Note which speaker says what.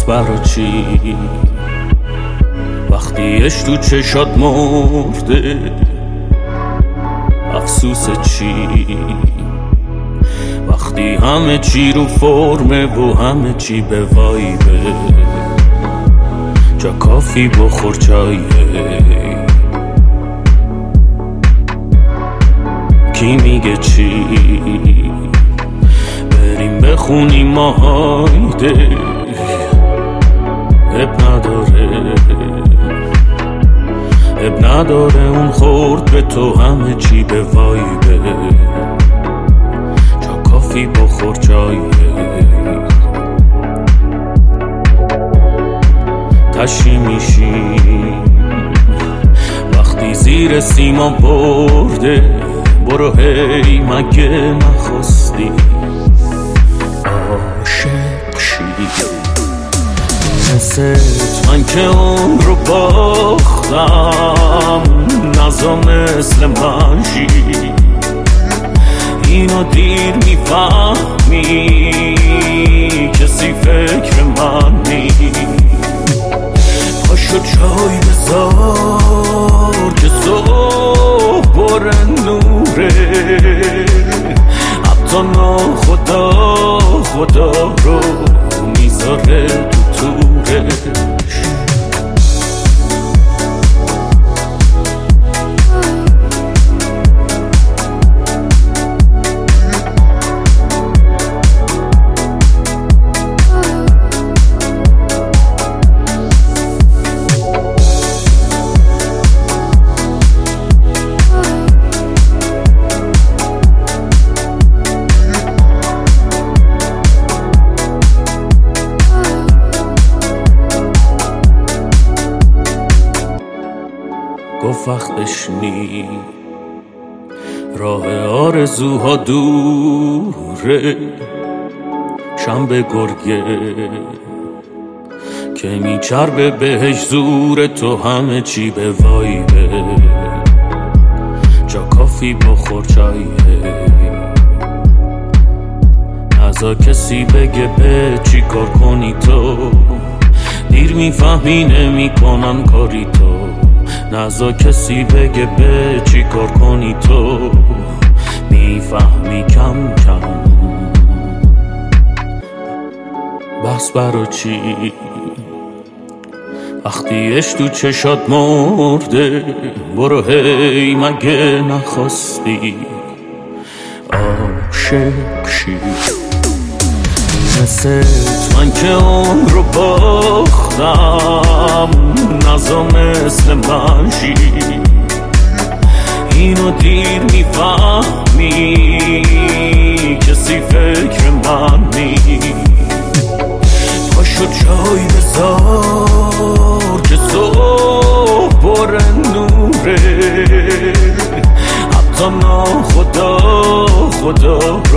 Speaker 1: بس برا چی وقتیش تو چشات مرده، افسوس چی وقتی همه چی رو فرمه و همه چی به وایبه، جا کافی بخور چایه. کی میگه چی بریم بخونیم ماهایده، اب نداره اون خورد به تو همه چی به وایبه، جا کافی بخور چایه. تشی میشیم وقتی زیر سیما برده، برو هی مگه نخواستی عاشق شی. مثل من که عمر رو باختم، نزا مثل من شی. اینو دیر میفهمی کسی فکر من نی. پاشو چای بذار که صبح پر نوره، حتی ناخدا خدا رو میذاره تو تورش. گفت وقتش نی، راه آرزوها دوره، شنبه گرگه که میچربه بهش زور تو همه چی به وایبه، جا کافی بخور چایه. نزا کسی بگه به چی کار کنی تو، دیر میفهمی نمیکنن کاری تو. نزا کسی بگه به چی کار کنی تو، میفهمی کم کم. بس برا چی وقتیش تو چشات مرده، برو هی مگه نخواستی عاشق شی. مثل من که عمر رو باختم، نزا مثل من شی. اینو دیر میفهمی کسی فکر من نی. پاشو چای بذار که صبح پر نوره، حتی ناخدا خدا